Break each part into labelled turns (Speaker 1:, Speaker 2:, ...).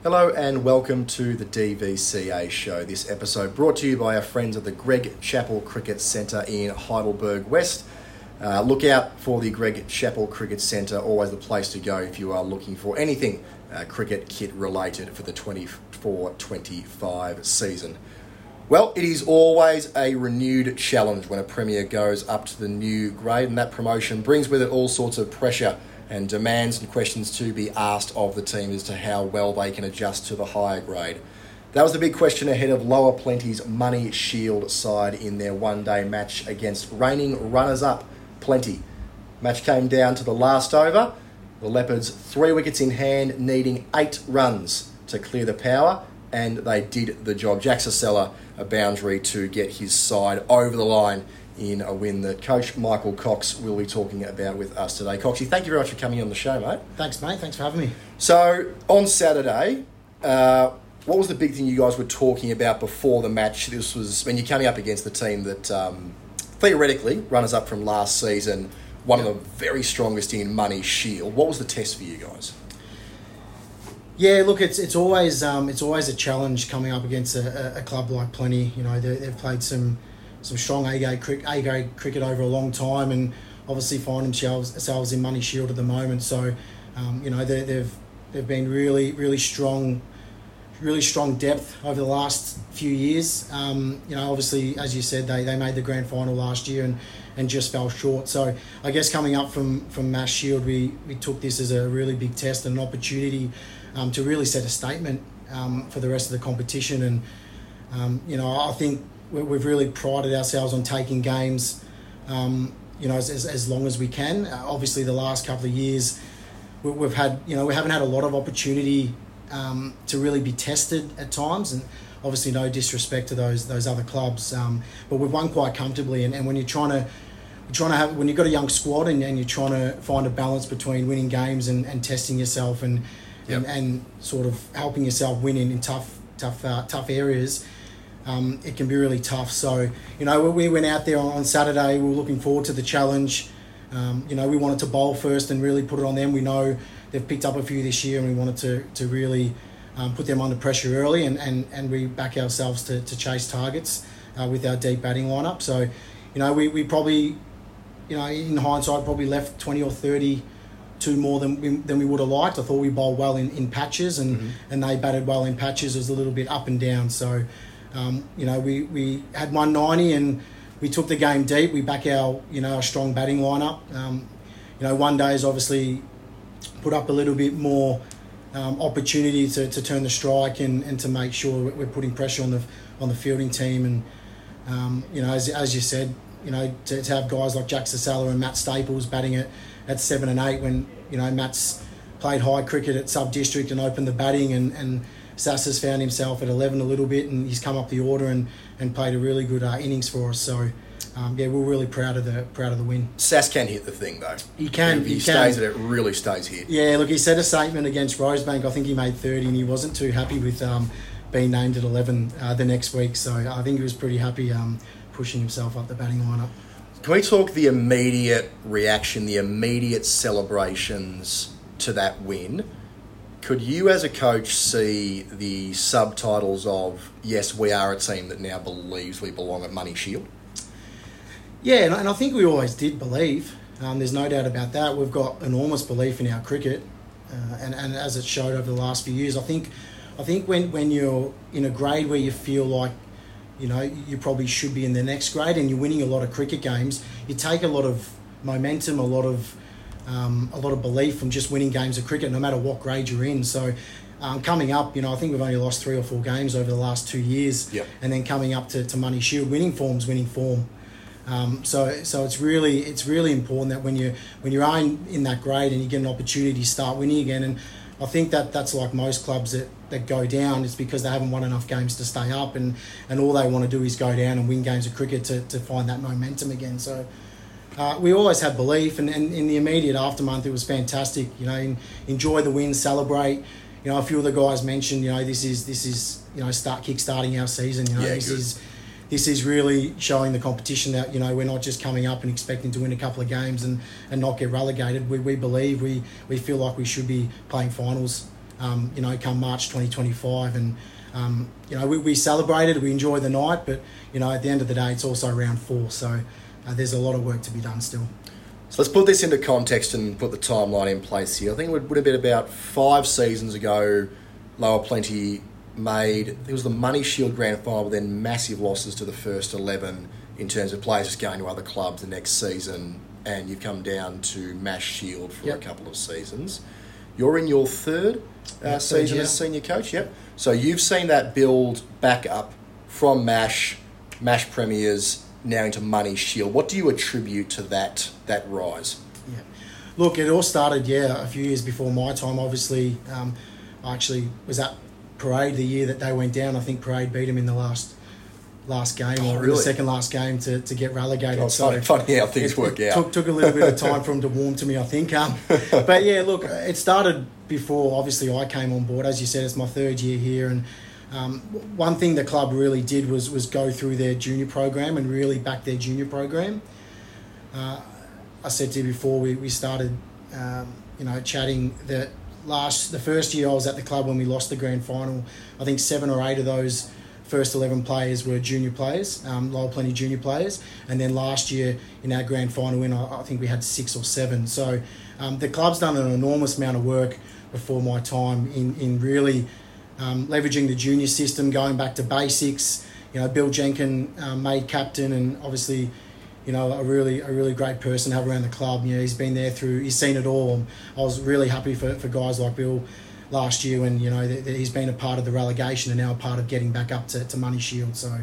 Speaker 1: Hello and welcome to the DVCA show. This episode brought to you by our friends at the Greg Chappell Cricket Centre in Heidelberg West. Look out for the Greg Chappell Cricket Centre, always the place to go if you are looking for anything cricket kit related for the 24-25 season. Well, it is always a renewed challenge when a Premier goes up to the new grade, and that promotion brings with it all sorts of pressure and demands and questions to be asked of the team as to how well they can adjust to the higher grade. That was the big question ahead of Lower Plenty's Money Shield side in their one-day match against reigning runners-up Plenty. Match came down to the last over. The Leopards 3 wickets in hand, needing 8 runs to clear the power, and they did the job. Jack Sasella, a boundary to get his side over the line in a win that Coach Michael Cox will be talking about with us today. Coxie, thank you very much for coming on the show, mate.
Speaker 2: Thanks, mate. Thanks for having me.
Speaker 1: So, on Saturday, what was the big thing you guys were talking about before the match? This was when you're coming up against the team that, theoretically, runners-up from last season, one of the very strongest in Money Shield. What was the test for you guys?
Speaker 2: Yeah, look, it's always a challenge coming up against a club like Plenty. You know, they've played some strong A-grade cricket over a long time, and obviously find themselves in Money Shield at the moment. So, you know, they've been really strong depth over the last few years. You know, obviously, as you said, they made the grand final last year and just fell short. So I guess coming up from Mass Shield, we took this as a really big test and an opportunity to really set a statement for the rest of the competition. And, you know, I think we've really prided ourselves on taking games, you know, as long as we can. Obviously, the last couple of years, we haven't had a lot of opportunity to really be tested at times, and obviously no disrespect to those other clubs, but we've won quite comfortably. And when you're trying to have, when you've got a young squad and you're trying to find a balance between winning games and testing yourself and sort of helping yourself win in tough areas, it can be really tough. So, you know, we went out there on Saturday. We were looking forward to the challenge. You know, we wanted to bowl first and really put it on them. We know they've picked up a few this year, and we wanted to really put them under pressure early and we back ourselves to chase targets with our deep batting lineup. So, you know, we probably, you know, in hindsight, probably left 20 or 30 too more than we would have liked. I thought we bowled well in patches, and they batted well in patches. It was a little bit up and down. So, you know, we had 190 and we took the game deep. We back our strong batting lineup. You know, one day is obviously put up a little bit more opportunity to turn the strike and to make sure we're putting pressure on the fielding team. And you know, as you said, you know, to have guys like Jack Sasella and Matt Staples batting at 7 and 8 when, you know, Matt's played high cricket at sub-district and opened the batting, and Sass has found himself at 11 a little bit, and he's come up the order and played a really good innings for us. So, yeah, we're really proud of the win.
Speaker 1: Sass can hit the thing though.
Speaker 2: He can.
Speaker 1: If he stays it really stays here.
Speaker 2: Yeah, look, he set a statement against Rosebank. I think he made 30, and he wasn't too happy with being named at 11 the next week. So I think he was pretty happy pushing himself up the batting lineup.
Speaker 1: Can we talk the immediate reaction, the immediate celebrations to that win? Could you as a coach see the subtitles of, yes, we are a team that now believes we belong at Money Shield?
Speaker 2: Yeah, and I think we always did believe. There's no doubt about that. We've got enormous belief in our cricket, and as it showed over the last few years. I think when you're in a grade where you feel like, you know, you probably should be in the next grade and you're winning a lot of cricket games, you take a lot of momentum, a lot of belief from just winning games of cricket, no matter what grade you're in. So coming up, you know, I think we've only lost 3 or 4 games over the last 2 years.
Speaker 1: Yep.
Speaker 2: And then coming up to Money Shield, winning form. So it's really important that when you are in that grade and you get an opportunity to start winning again. And I think that's like most clubs that go down. It's because they haven't won enough games to stay up, and all they want to do is go down and win games of cricket to find that momentum again. So we always had belief, and in the immediate aftermath, it was fantastic. You know, enjoy the win, celebrate. You know, a few of the guys mentioned, you know, this is you know, kick-starting our season. You know, this is really showing the competition that, you know, we're not just coming up and expecting to win a couple of games and not get relegated. We believe we feel like we should be playing finals come March 2025. And, we celebrated, we enjoyed the night, but, at the end of the day, it's also round 4. So there's a lot of work to be done still.
Speaker 1: So let's put this into context and put the timeline in place here. I think it would have been about 5 seasons ago, Lower Plenty made, it was the Money Shield Grand Final, but then massive losses to the first 11 in terms of players just going to other clubs the next season, and you've come down to MASH Shield for a couple of seasons. You're in your third season as senior coach, So you've seen that build back up from MASH Premiers, now into Money Shield. What do you attribute to that rise?
Speaker 2: Yeah, look, it all started a few years before my time. Obviously, I actually was at Parade the year that they went down. I think Parade beat them in the last game, the second last game to get relegated.
Speaker 1: Oh, so funny how things work out.
Speaker 2: Took a little bit of time for them to warm to me, I think. But yeah, look, it started before obviously I came on board. As you said, it's my 3rd year here, and one thing the club really did was go through their junior program and really back their junior program. I said to you before we started, chatting that the first year I was at the club when we lost the grand final, I think 7 or 8 of those first 11 players were junior players, Lower Plenty junior players, and then last year in our grand final win, I think we had 6 or 7. So the club's done an enormous amount of work before my time in really leveraging the junior system, going back to basics. Bill Jenkin made captain, and obviously, a really great person to have around the club. He's been there he's seen it all. I was really happy for guys like Bill last year when, he's been a part of the relegation and now a part of getting back up to Money Shield. So,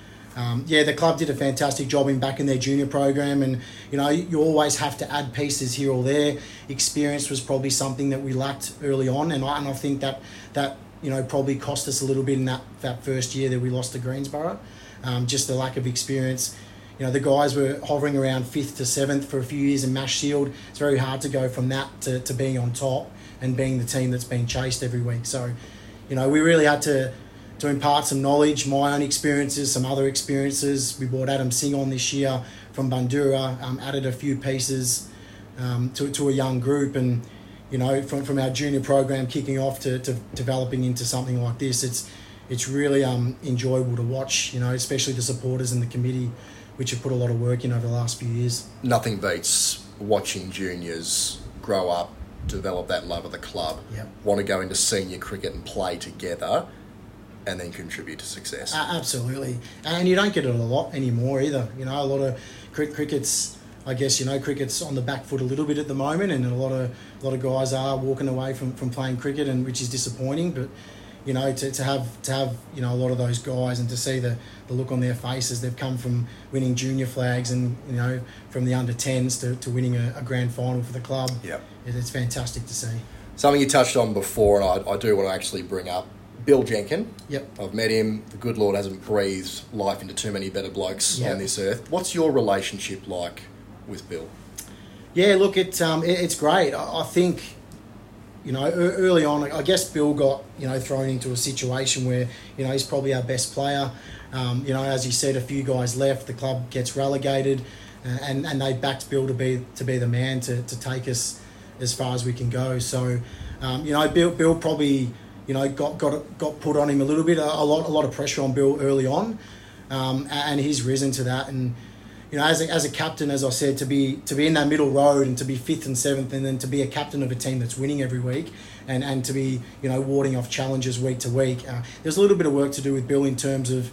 Speaker 2: the club did a fantastic job in backing their junior program, and, you always have to add pieces here or there. Experience was probably something that we lacked early on, and I think that probably cost us a little bit in that first year that we lost to Greensborough. Just the lack of experience. The guys were hovering around 5th to 7th for a few years in MASH Shield. It's very hard to go from that to being on top and being the team that's being chased every week. So, we really had to impart some knowledge, my own experiences, some other experiences. We brought Adam Singh on this year from Bandura, added a few pieces to a young group, and from our junior program kicking off to developing into something like this, it's really enjoyable to watch, especially the supporters and the committee, which have put a lot of work in over the last few years.
Speaker 1: Nothing beats watching juniors grow up, develop that love of the club, want to go into senior cricket and play together, and then contribute to success.
Speaker 2: Absolutely. And you don't get it a lot anymore either. A lot of cricket's, I guess, cricket's on the back foot a little bit at the moment, and a lot of guys are walking away from playing cricket, and which is disappointing. But to have a lot of those guys, and to see the look on their faces, they've come from winning junior flags and from the under 10s to winning a grand final for the club. It's fantastic to see.
Speaker 1: Something you touched on before, and I do want to actually bring up Bill Jenkin. I've met him. The good Lord hasn't breathed life into too many better blokes on this earth. What's your relationship like with Bill?
Speaker 2: Yeah, look, it's great. I think, early on, I guess Bill got, thrown into a situation where, he's probably our best player. As he said, a few guys left, the club gets relegated, and they backed Bill to be the man to take us as far as we can go. So, Bill probably, got put on him a little bit, a lot of pressure on Bill early on, and he's risen to that. And as a captain, as I said, to be in that middle road and to be 5th and 7th, and then to be a captain of a team that's winning every week, and to be warding off challenges week to week. There's a little bit of work to do with Bill in terms of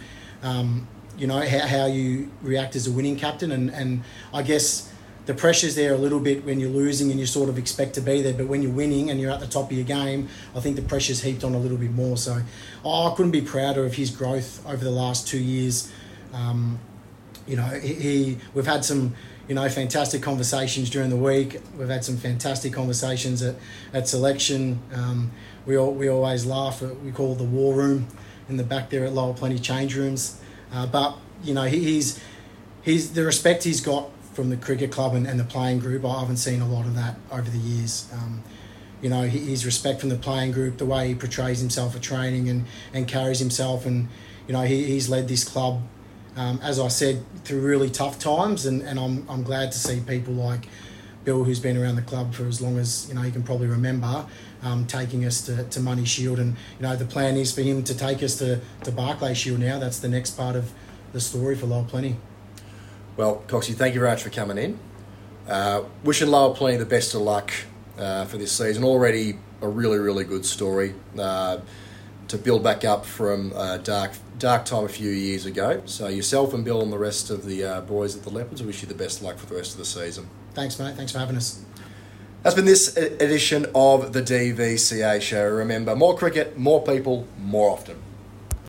Speaker 2: how you react as a winning captain, and I guess the pressure's there a little bit when you're losing and you sort of expect to be there, but when you're winning and you're at the top of your game, I think the pressure's heaped on a little bit more. So I couldn't be prouder of his growth over the last 2 years. We've had some, fantastic conversations during the week. We've had some fantastic conversations at selection. We always laugh at, we call it the war room in the back there at Lower Plenty change rooms. But he's the respect he's got from the cricket club and the playing group. I haven't seen a lot of that over the years. His respect from the playing group, the way he portrays himself at training and carries himself, and he's led this club, as I said, through really tough times, and I'm glad to see people like Bill, who's been around the club for as long as you can probably remember, taking us to Money Shield, and the plan is for him to take us to Barclay Shield now. That's the next part of the story for Lower Plenty.
Speaker 1: Well, Coxie, thank you very much for coming in. Wishing Lower Plenty the best of luck for this season. Already a really, really good story to build back up from a dark time a few years ago. So yourself and Bill and the rest of the boys at the Leopards, I wish you the best of luck for the rest of the season.
Speaker 2: Thanks, mate. Thanks for having us.
Speaker 1: That's been this edition of the DVCA show. Remember, more cricket, more people, more often.